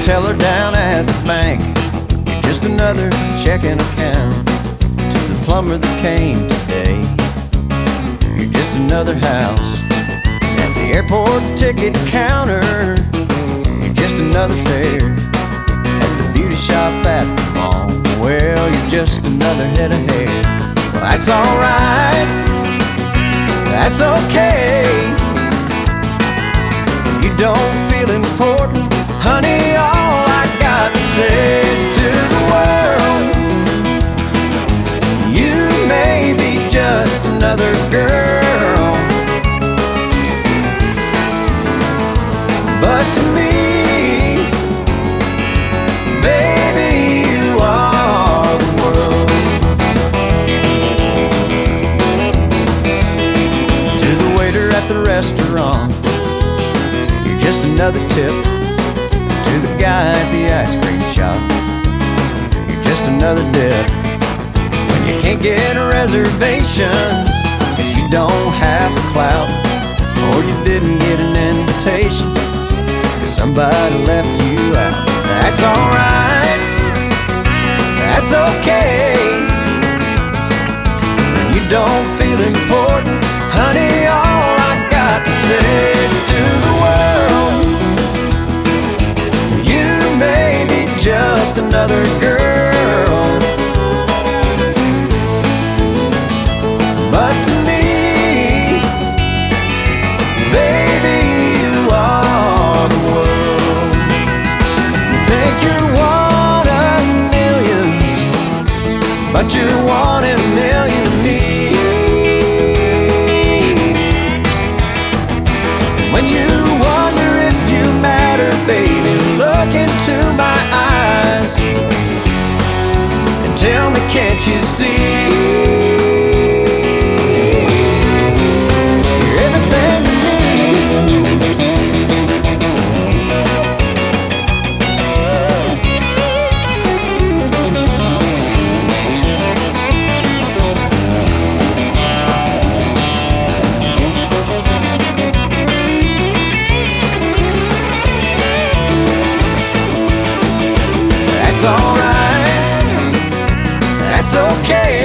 teller down at the bank. You're just another checking account. To the plumber that came today, you're just another house. At the airport ticket counter, you're just another fare. At the beauty shop at the mall, well, you're just another head of hair. Well, that's alright, that's okay. You don't feel important, honey, all I got to say is to the world, you may be just another girl, but to me, baby, you are the world. To the waiter at the restaurant, you're just another tip. To the guy at the ice cream shop, you're just another dip. When you can't get reservations, 'cause you don't have the clout, or you didn't get an invitation, 'cause somebody left you out. That's alright, that's okay. When you don't feel important, honey, all I got to say is to the world, you may be just another girl, but to me, baby, you are the world. You think you're one of millions, but you're one in a million to me. When you wonder if you matter, baby, look into my eyes and tell me, can't you see? You're everything to me. That's alright, that's okay.